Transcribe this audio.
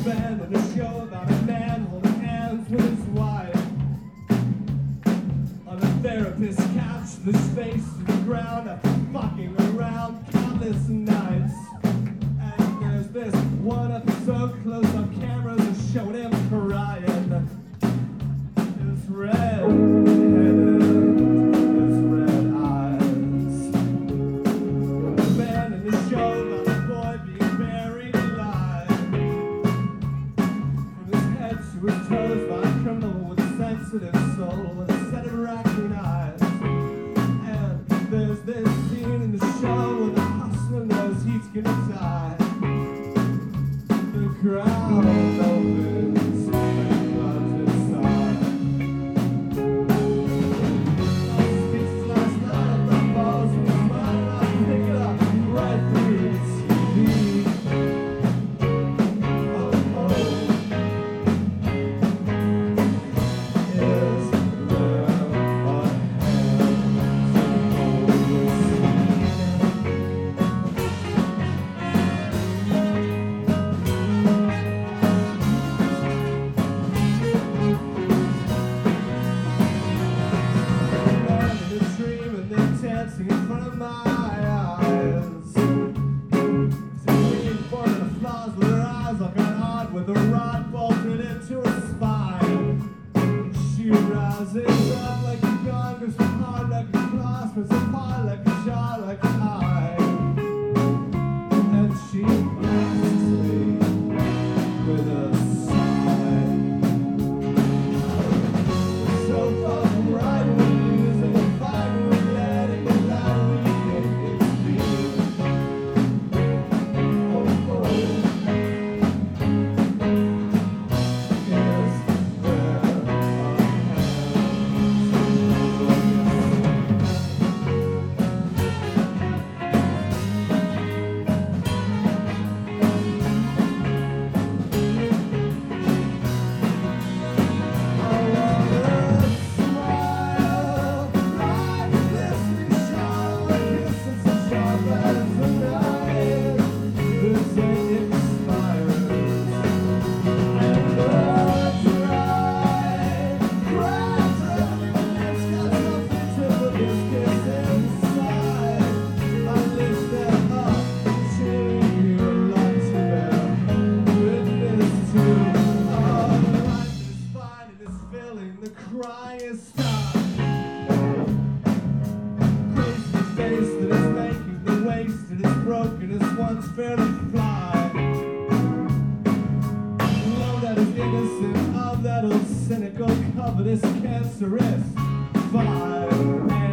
band and a show about a man holding hands with his wife on a therapist's couch, the space to the ground, fucking around countless nights. And there's this one episode, close-up cameras that showed him crying. His red-headed, his red eyes. The band and the show about a boy being buried alive. From his head to his toes by a criminal with a sensitive soul and a set of racking eyes. And there's this scene in the show where the hustler knows he's gonna die. The ground opens and runs inside. Speaks last night of the balls in his mind, and I pick it up right through the TV. Oh, oh. Is there a dancing in front of my eyes. Seeing for the flaws with her eyes like an odd with a rod bolted into her spine. She rises up like a gun, goes hard like a cross, goes apart like a jaw, like an eye. And she asks me with a sigh. So far from right with using the fire with letting the light we think it's me. Oh, oh. Is there a the cry is stopped. Crazy face that is making the waste that is broken is once fair to fly. Love that is innocent of that old cynical, covetous, cancerous vibe.